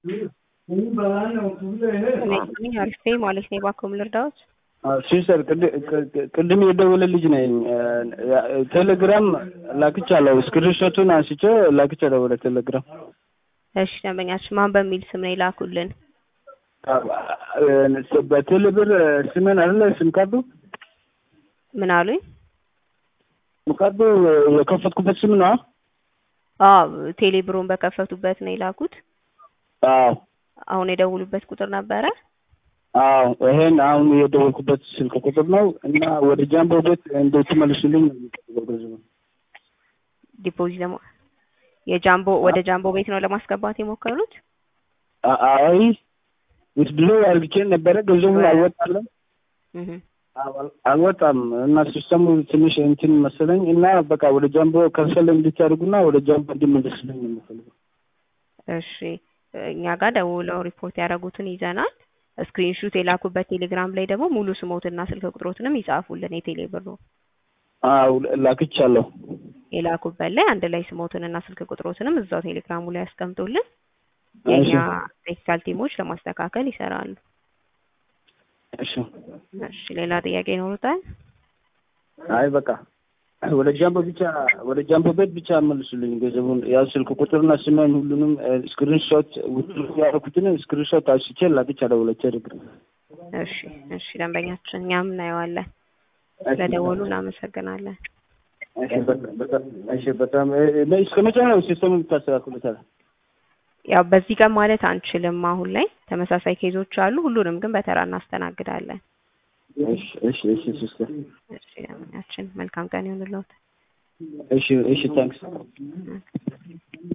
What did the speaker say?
እኔ አሪፍ ማለት ነው ባኮም ልርዳዎች ሲስተር ቅድም የደወለልኝ ነኝ ቴሌግራም ላክቻለሁ ስክሪንሾቱን አንስቼ ላክቻለሁ ወደ ቴሌግራም እሺ ደንበኛችን ማን በሚል ስም ነው ይላኩልን በቴሌብር ስሜን አይደለ ስም ካርዱ ምን አሉኝ ካርዱ የከፈትኩበት ስም ነው ቴሌብሩን በከፈቱበት ነው ይላኩት አሁን የደውሉበት ቁጥር ነበረ ይሄን አሁን የደወልኩበት ስልክ ቁጥር ነው እና ወደ ጃምቦ ቤት እንዴት መልሱልኝ ዲፖዚት ደግሞ የጃምቦ ወደ ጃምቦ ቤት ነው ለማስገባት የሞከሩት አይ ውስድሎ አርግቼ ነበረ ገንዘቡን አልወጣለም አልወጣም እና ሲስተሙ ትንሽ እንትን መሰለኝ እና በቃ ወደ ጃምቦ ከሰለ እንድታርጉና ወደ ጃምቦ እንድመልስልኝ ነው የምፈልገው እሺ እኛ ጋር ደውለው ሪፖርት ያደረጉትን ይዘናል ስክሪንሾት የላኩበት ቴሌግራም ላይ ደግሞ ሙሉ ስሞትና ስልክ ቁጥሮትንም ይጻፉልን የቴሌብር ነው ላክቻለሁ የላኩበት ላይ አንድ ላይ ስሞትንና ስልክ ቁጥሮትንም እዛው ቴሌግራሙ ላይ ያስቀምጡልን የኛ ቴክኒካል ቲሞች ለማስተካከል ይሰራሉ እሺ ሌላ ጥያቄ ይኖርታል አይ በቃ ወደ ጃምቦ ቤት ብቻ መልሱልኝ ገንዘቡን ያው ስልክ ቁጥርና ስሜን ሁሉንም ስክሪንሾት ያደረኩትን ስክሪንሾት አስቼ ላክቻለሁ ወደ ቴሌግራም እሺ ደንበኛችን እኛም እናየዋለን ስለደወሉ እናመሰግናለን እሺ በጣም እስከመቼ ነው ሲስተሙ ታስተካክሉታል ያው በዚህ ቀን ማለት አንችልም አሁን ላይ ተመሳሳይ ኬዞች አሉ ሁሉንም ግን በተራ እናስተናግዳለን እሺ ሲስተር እሺ ደንበኛችን መልካም ቀን ይሁንልዎት እሺ ታንክስ